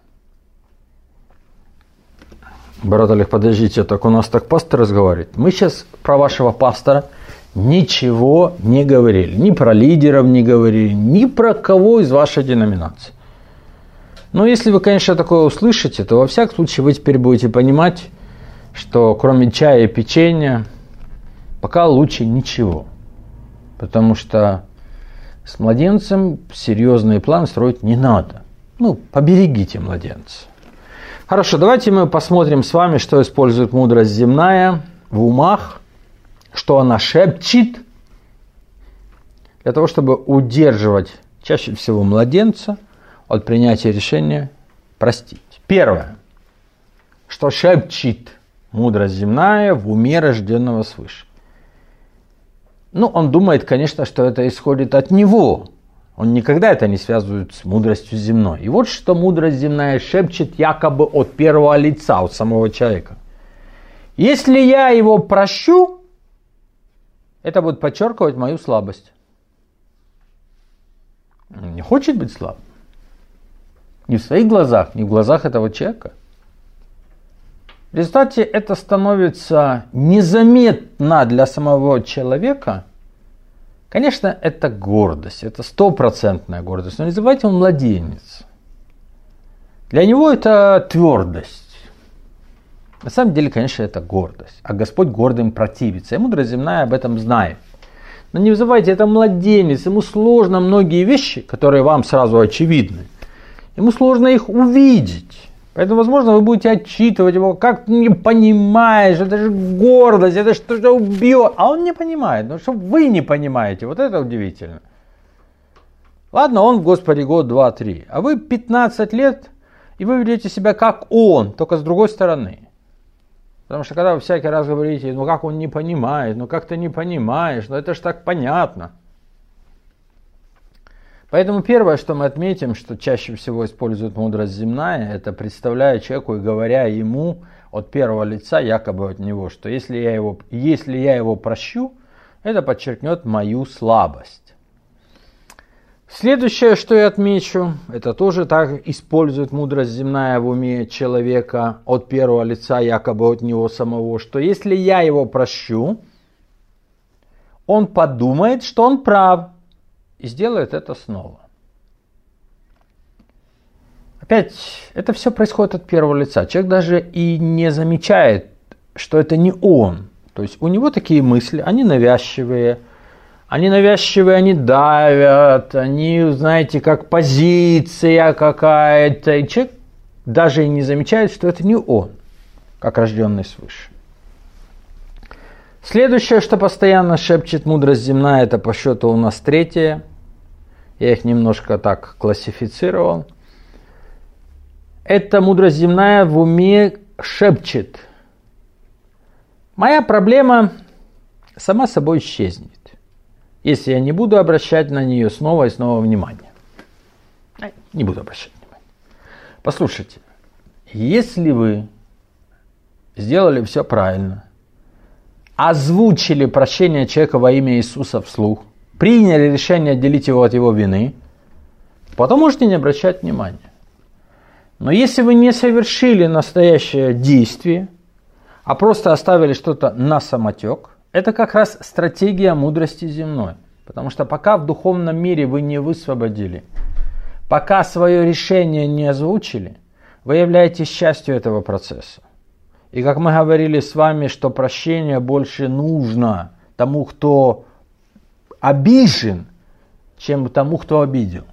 Брат Олег, подождите, так у нас так пастор разговаривает. Мы сейчас про вашего пастора ничего не говорили. Ни про лидеров не говорили, ни про кого из вашей деноминации. Но если вы, конечно, такое услышите, то во всяком случае вы теперь будете понимать, что кроме чая и печенья пока лучше ничего. Потому что с младенцем серьезные планы строить не надо. Ну, поберегите младенца. Хорошо, давайте мы посмотрим с вами, что использует мудрость земная в умах что она шепчет, для того, чтобы удерживать чаще всего младенца от принятия решения простить. Первое, что шепчет мудрость земная в уме рожденного свыше. Ну, он думает, конечно, что это исходит от него. Он никогда это не связывает с мудростью земной. И вот что мудрость земная шепчет якобы от первого лица, от самого человека. Если я его прощу, это будет подчеркивать мою слабость. Он не хочет быть слабым. Ни в своих глазах, ни в глазах этого человека. В результате это становится незаметно для самого человека. Конечно, это гордость, это стопроцентная гордость. Но не забывайте, он младенец. Для него это твердость. На самом деле, конечно, это гордость. А Господь гордым противится. И мудрость земная об этом знает. Но не забывайте, это младенец. Ему сложно многие вещи, которые вам сразу очевидны. Ему сложно их увидеть. Поэтому, возможно, вы будете отчитывать его, как ты не понимаешь, это же гордость, это что-то убьет. А он не понимает, ну что вы не понимаете, вот это удивительно. Ладно, он в Господе год, два, три, а вы пятнадцать лет, и вы ведете себя как он, только с другой стороны. Потому что когда вы всякий раз говорите, ну как он не понимает, ну как ты не понимаешь, ну это же так понятно. Поэтому первое, что мы отметим, что чаще всего использует мудрость земная, это представляя человеку и говоря ему от первого лица, якобы от него, что если я его, если я его прощу, это подчеркнет мою слабость. Следующее, что я отмечу, это тоже так использует мудрость земная в уме человека от первого лица, якобы от него самого, что если я его прощу, он подумает, что он прав. И сделает это снова. Опять, это все происходит от первого лица. Человек даже и не замечает, что это не он. То есть у него такие мысли, они навязчивые. Они навязчивые, они давят, они, знаете, как позиция какая-то. И человек даже и не замечает, что это не он, как рожденный свыше. Следующее, что постоянно шепчет мудрость земная, это по счету у нас третье. Я их немножко так классифицировал. Это мудрость земная в уме шепчет. Моя проблема сама собой исчезнет, если я не буду обращать на нее снова и снова внимание. Не буду обращать внимание. Послушайте, если вы сделали все правильно, озвучили прощение человека во имя Иисуса вслух, приняли решение отделить его от его вины, потом можете не обращать внимания. Но если вы не совершили настоящее действие, а просто оставили что-то на самотек, это как раз стратегия мудрости земной. Потому что пока в духовном мире вы не высвободили, пока свое решение не озвучили, вы являетесь частью этого процесса. И как мы говорили с вами, что прощение больше нужно тому, кто обижен, чем тому, кто обидел.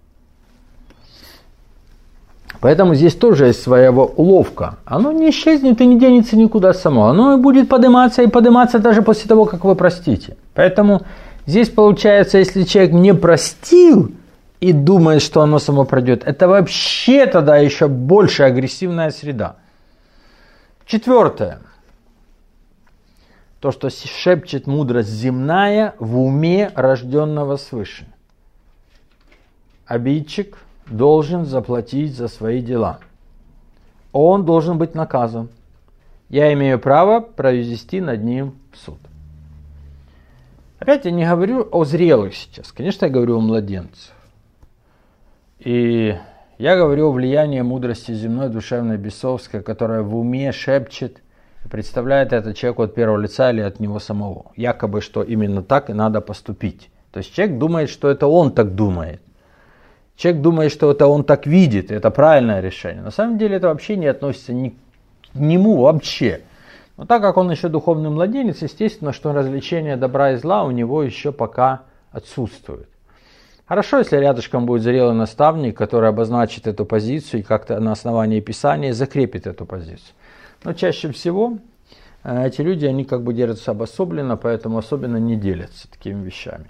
Поэтому здесь тоже есть своего уловка. Оно не исчезнет и не денется никуда само. Оно будет подниматься и подниматься даже после того, как вы простите. Поэтому здесь получается, если человек не простил и думает, что оно само пройдет, это вообще тогда еще больше агрессивная среда. Четвертое. То, что шепчет мудрость земная в уме рожденного свыше. Обидчик должен заплатить за свои дела. Он должен быть наказан. Я имею право произвести над ним суд. Опять я не говорю о зрелых сейчас. Конечно, я говорю о младенцах. И я говорю о влиянии мудрости земной, душевной, бесовской, которая в уме шепчет и представляет это человеку от первого лица или от него самого. Якобы, что именно так и надо поступить. То есть человек думает, что это он так думает. Человек думает, что это он так видит, и это правильное решение. На самом деле это вообще не относится ни к нему вообще. Но так как он еще духовный младенец, естественно, что развлечение добра и зла у него еще пока отсутствует. Хорошо, если рядышком будет зрелый наставник, который обозначит эту позицию и как-то на основании Писания закрепит эту позицию. Но чаще всего эти люди, они как бы держатся обособленно, поэтому особенно не делятся такими вещами.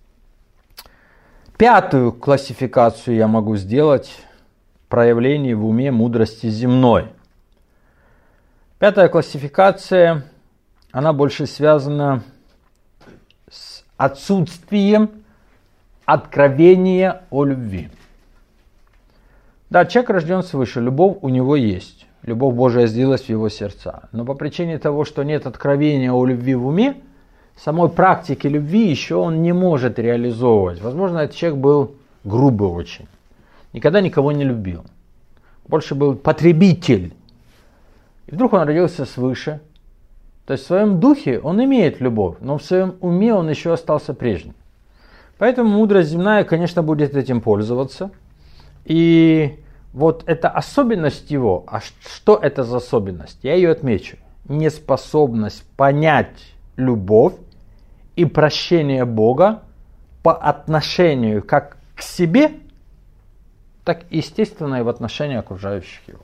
Пятую классификацию я могу сделать проявлений в уме мудрости земной. Пятая классификация, она больше связана с отсутствием откровения о любви. Да, человек рожден свыше, любовь у него есть. Любовь Божия сделалась в его сердца. Но по причине того, что нет откровения о любви в уме, самой практики любви еще он не может реализовывать. Возможно, этот человек был грубый очень. Никогда никого не любил. Больше был потребитель. И вдруг он родился свыше. То есть в своем духе он имеет любовь, но в своем уме он еще остался прежним. Поэтому мудрость земная, конечно, будет этим пользоваться. И вот эта особенность его, а что это за особенность? Я ее отмечу. Неспособность понять любовь и прощение Бога по отношению как к себе, так и естественно и в отношении окружающих его.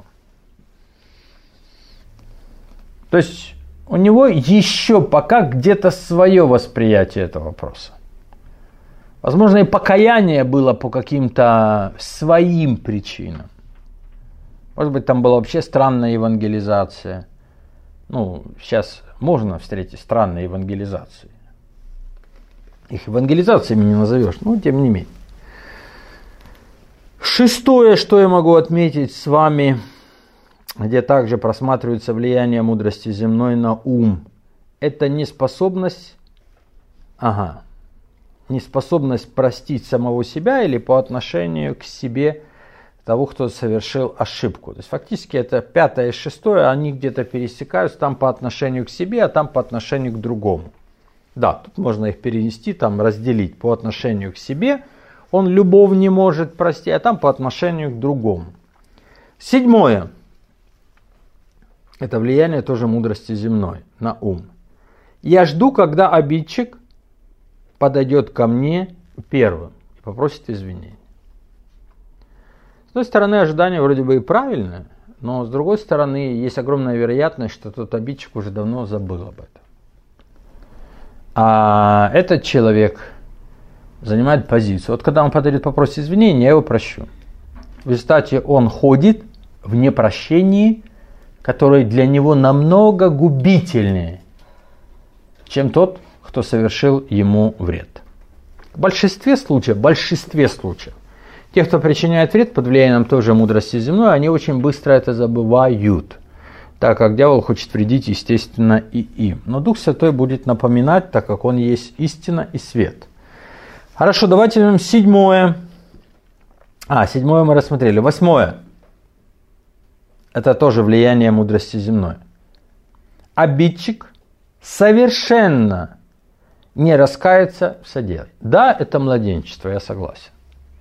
То есть у него еще пока где-то свое восприятие этого вопроса. Возможно, и покаяние было по каким-то своим причинам. Может быть, там была вообще странная евангелизация. Ну, сейчас можно встретить странные евангелизации. Их евангелизациями не назовешь, но тем не менее. Шестое, что я могу отметить с вами, где также просматривается влияние мудрости земной на ум, это неспособность, ага, неспособность простить самого себя или по отношению к себе того, кто совершил ошибку. То есть фактически это пятое и шестое, они где-то пересекаются, там по отношению к себе, а там по отношению к другому. Да, тут можно их перенести, там разделить по отношению к себе. Он любовь не может простить, а там по отношению к другому. Седьмое. Это влияние тоже мудрости земной на ум. Я жду, когда обидчик подойдет ко мне первым и попросит извинения. С одной стороны, ожидание вроде бы и правильное, но с другой стороны, есть огромная вероятность, что тот обидчик уже давно забыл об этом. А этот человек занимает позицию. Вот когда он подойдет попросить извинения, я его прощу. В результате он ходит в непрощении, которое для него намного губительнее, чем тот, кто совершил ему вред. В большинстве случаев, в большинстве случаев, те, кто причиняет вред под влиянием тоже мудрости земной, они очень быстро это забывают, так как дьявол хочет вредить, естественно, и им. Но Дух Святой будет напоминать, так как Он есть истина и свет. Хорошо, давайте возьмем седьмое. А, седьмое мы рассмотрели. Восьмое. Это тоже влияние мудрости земной. Обидчик совершенно не раскается в соделе. Да, это младенчество, я согласен.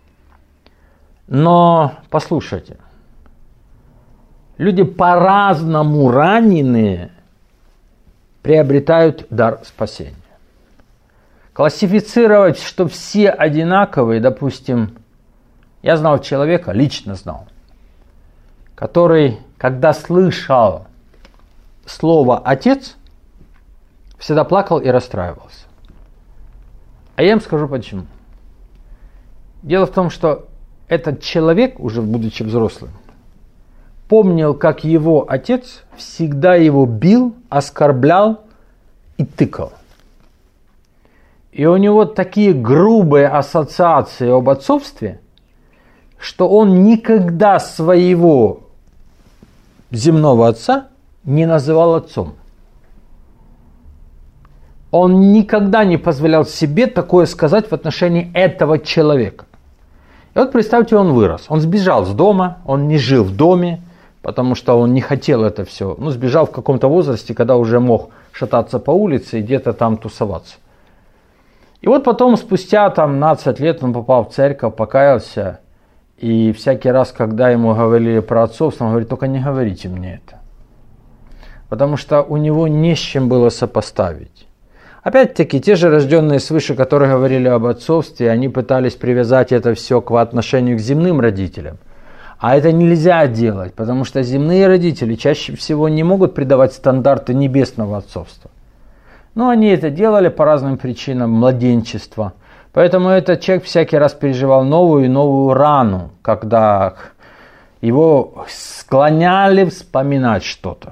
Но послушайте, люди по-разному раненые приобретают дар спасения. Классифицировать, что все одинаковые, допустим, я знал человека, лично знал, который, когда слышал слово «отец», всегда плакал и расстраивался. А я им скажу почему. Дело в том, что этот человек, уже будучи взрослым, помнил, как его отец всегда его бил, оскорблял и тыкал. И у него такие грубые ассоциации об отцовстве, что он никогда своего земного отца не называл отцом. Он никогда не позволял себе такое сказать в отношении этого человека. И вот представьте, он вырос. Он сбежал с дома, он не жил в доме, потому что он не хотел это все. Ну, сбежал в каком-то возрасте, когда уже мог шататься по улице и где-то там тусоваться. И вот потом, спустя там пятнадцать лет, он попал в церковь, покаялся. И всякий раз, когда ему говорили про отцовство, он говорит: только не говорите мне это. Потому что у него не с чем было сопоставить. Опять-таки, те же рожденные свыше, которые говорили об отцовстве, они пытались привязать это все к отношению к земным родителям. А это нельзя делать, потому что земные родители чаще всего не могут придавать стандарты небесного отцовства. Но они это делали по разным причинам младенчества. Поэтому этот человек всякий раз переживал новую и новую рану, когда его склоняли вспоминать что-то.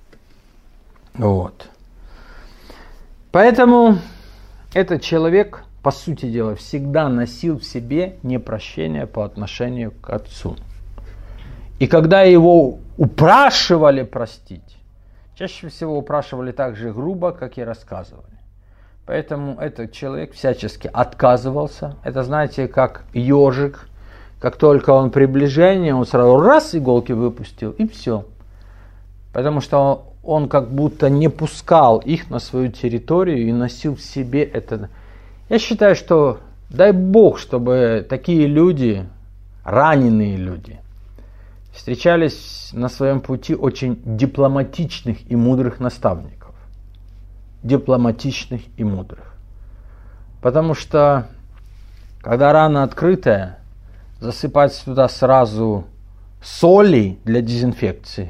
Вот. Поэтому этот человек, по сути дела, всегда носил в себе непрощение по отношению к отцу. И когда его упрашивали простить, чаще всего упрашивали так же грубо, как и рассказывали. Поэтому этот человек всячески отказывался. Это, знаете, как ежик. Как только он приближение, он сразу раз иголки выпустил, и все. Потому что он как будто не пускал их на свою территорию и носил в себе это. Я считаю, что дай Бог, чтобы такие люди, раненые люди, встречались на своем пути очень дипломатичных и мудрых наставников. Дипломатичных и мудрых. Потому что, когда рана открытая, засыпать туда сразу соли для дезинфекции.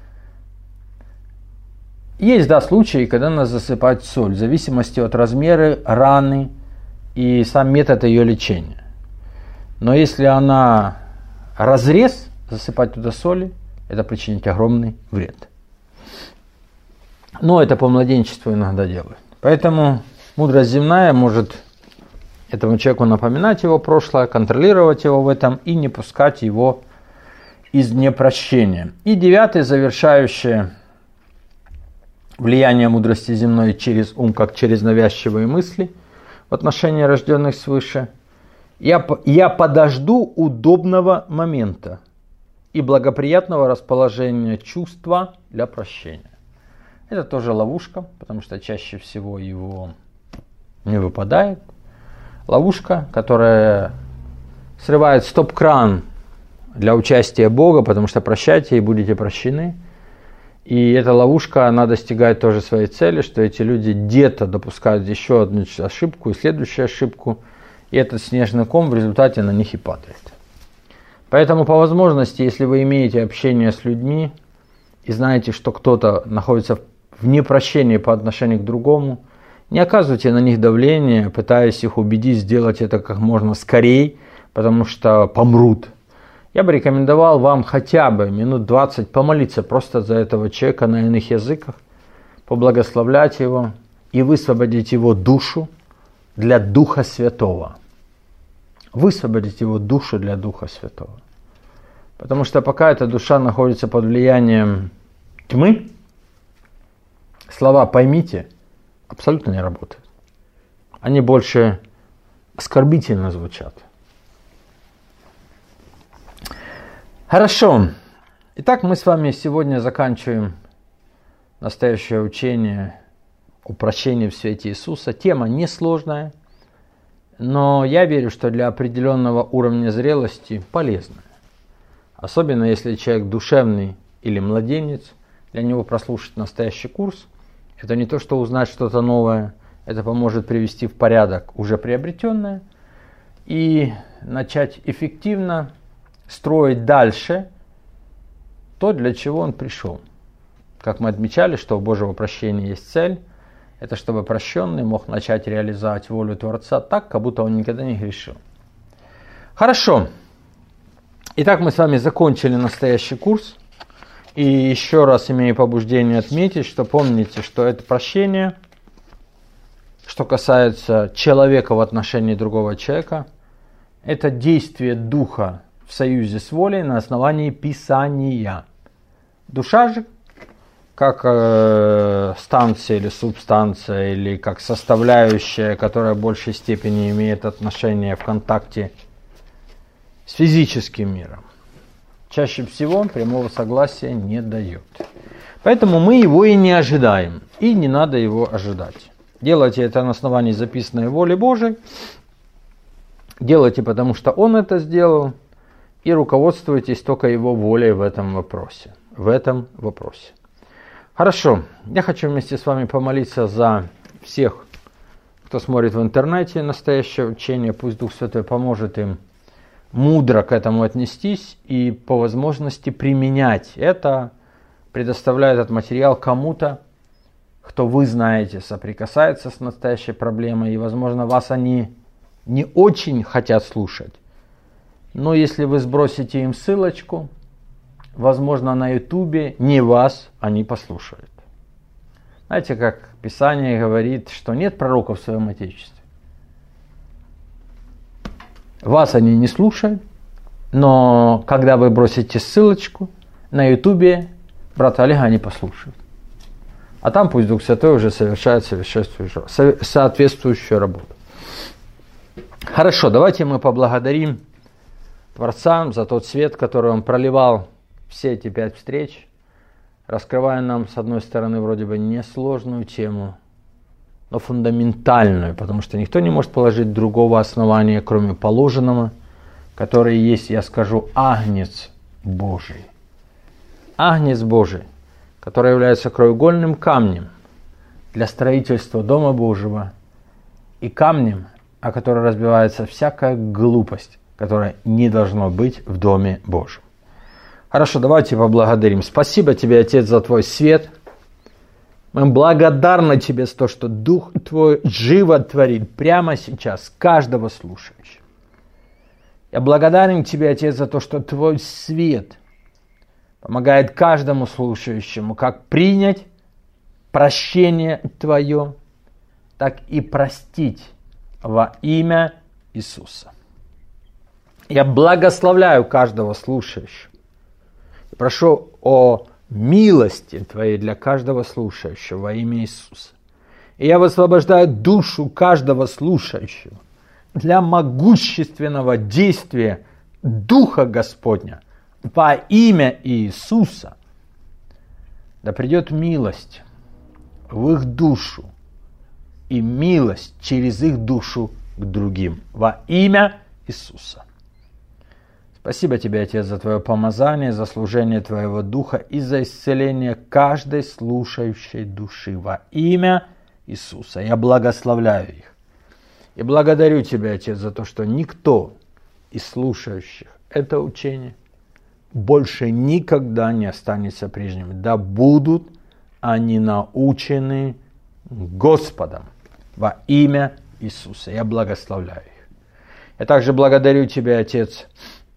Есть, да, случаи, когда надо засыпать соль, в зависимости от размера раны и сам метод ее лечения. Но если она разрез, засыпать туда соли, это причинит огромный вред. Но это по младенчеству иногда делают. Поэтому мудрость земная может этому человеку напоминать его прошлое, контролировать его в этом и не пускать его из непрощения. И девятое, завершающее влияние мудрости земной через ум, как через навязчивые мысли в отношении рожденных свыше. Я, я подожду удобного момента и благоприятного расположения чувства для прощения. Это тоже ловушка, потому что чаще всего его не выпадает. Ловушка, которая срывает стоп-кран для участия Бога, потому что прощайте и будете прощены. И эта ловушка, она достигает тоже своей цели, что эти люди где-то допускают еще одну ошибку и следующую ошибку, и этот снежный ком в результате на них и падает. Поэтому по возможности, если вы имеете общение с людьми и знаете, что кто-то находится в непрощении по отношению к другому, не оказывайте на них давление, пытаясь их убедить сделать это как можно скорее, потому что помрут. Я бы рекомендовал вам хотя бы минут двадцать помолиться просто за этого человека на иных языках, поблагословлять его и высвободить его душу для Духа Святого. Высвободить его душу для Духа Святого. Потому что пока эта душа находится под влиянием тьмы, слова «поймите» абсолютно не работают. Они больше оскорбительно звучат. Хорошо. Итак, мы с вами сегодня заканчиваем настоящее учение о прощении в свете Иисуса. Тема несложная, но я верю, что для определенного уровня зрелости полезная. Особенно если человек душевный или младенец, для него прослушать настоящий курс – это не то, что узнать что-то новое, это поможет привести в порядок уже приобретенное и начать эффективно строить дальше то, для чего он пришел. Как мы отмечали, что у Божьего прощения есть цель, это чтобы прощенный мог начать реализовать волю Творца так, как будто он никогда не грешил. Хорошо. Итак, мы с вами закончили настоящий курс. И еще раз имею побуждение отметить, что помните, что это прощение, что касается человека в отношении другого человека, это действие Духа в союзе с волей на основании Писания. Душа же, как э, станция или субстанция, или как составляющая, которая в большей степени имеет отношение в контакте с физическим миром, чаще всего прямого согласия не дает. Поэтому мы его и не ожидаем, и не надо его ожидать. Делайте это на основании записанной воли Божией, делайте, потому что Он это сделал, и руководствуйтесь только Его волей в этом вопросе. В этом вопросе. Хорошо, я хочу вместе с вами помолиться за всех, кто смотрит в интернете настоящее учение. Пусть Дух Святой поможет им мудро к этому отнестись и по возможности применять это, предоставляя этот материал кому-то, кто вы знаете, соприкасается с настоящей проблемой, и, возможно, вас они не очень хотят слушать. Но если вы сбросите им ссылочку, возможно, на ютубе не вас они послушают. Знаете, как Писание говорит, что нет пророка в своем Отечестве. Вас они не слушают, но когда вы бросите ссылочку, на ютубе брата Олега они послушают. А там пусть Дух Святой уже совершает соответствующую работу. Хорошо, давайте мы поблагодарим Творца за тот свет, который Он проливал все эти пять встреч, раскрывая нам, с одной стороны, вроде бы несложную тему, но фундаментальную, потому что никто не может положить другого основания, кроме положенного, которое есть, я скажу, Агнец Божий. Агнец Божий, который является краеугольным камнем для строительства Дома Божьего и камнем, о который разбивается всякая глупость, которая не должна быть в Доме Божьем. Хорошо, давайте поблагодарим. Спасибо тебе, Отец, за Твой свет. Мы благодарны Тебе за то, что Дух Твой животворит прямо сейчас каждого слушающего. Я благодарен Тебе, Отец, за то, что Твой свет помогает каждому слушающему как принять прощение Твое, так и простить во имя Иисуса. Я благословляю каждого слушающего. Прошу о милости Твоей для каждого слушающего во имя Иисуса. И я высвобождаю душу каждого слушающего для могущественного действия Духа Господня во имя Иисуса. Да придет милость в их душу и милость через их душу к другим во имя Иисуса. Спасибо Тебе, Отец, за Твое помазание, за служение Твоего Духа и за исцеление каждой слушающей души во имя Иисуса. Я благословляю их. И благодарю Тебя, Отец, за то, что никто из слушающих это учение больше никогда не останется прежним. Да будут они научены Господом во имя Иисуса. Я благословляю их. Я также благодарю Тебя, Отец,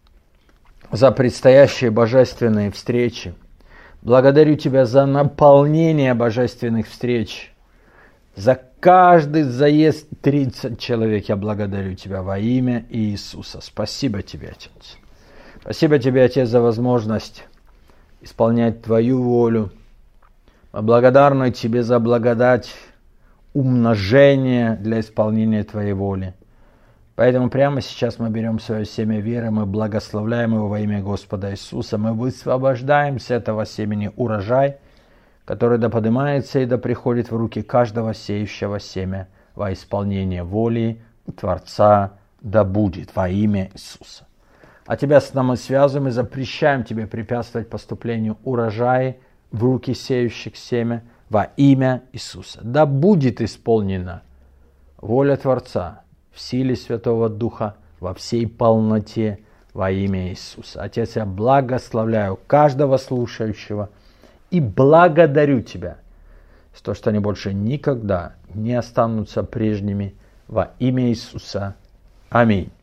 за предстоящие божественные встречи. Благодарю Тебя за наполнение божественных встреч. За каждый заезд тридцать человек я благодарю Тебя во имя Иисуса. Спасибо Тебе, Отец. Спасибо Тебе, Отец, за возможность исполнять Твою волю. Мы благодарны Тебе за благодать умножения для исполнения Твоей воли. Поэтому прямо сейчас мы берем свое семя веры, мы благословляем его во имя Господа Иисуса, мы высвобождаем с этого семени урожай, который да поднимается и да приходит в руки каждого сеющего семя во исполнение воли Творца да будет во имя Иисуса. А Тебя с нами связываем и запрещаем Тебе препятствовать поступлению урожая в руки сеющих семя во имя Иисуса. Да будет исполнена воля Творца в силе Святого Духа, во всей полноте во имя Иисуса. Отец, я благословляю каждого слушающего и благодарю Тебя за то, что они больше никогда не останутся прежними во имя Иисуса. Аминь.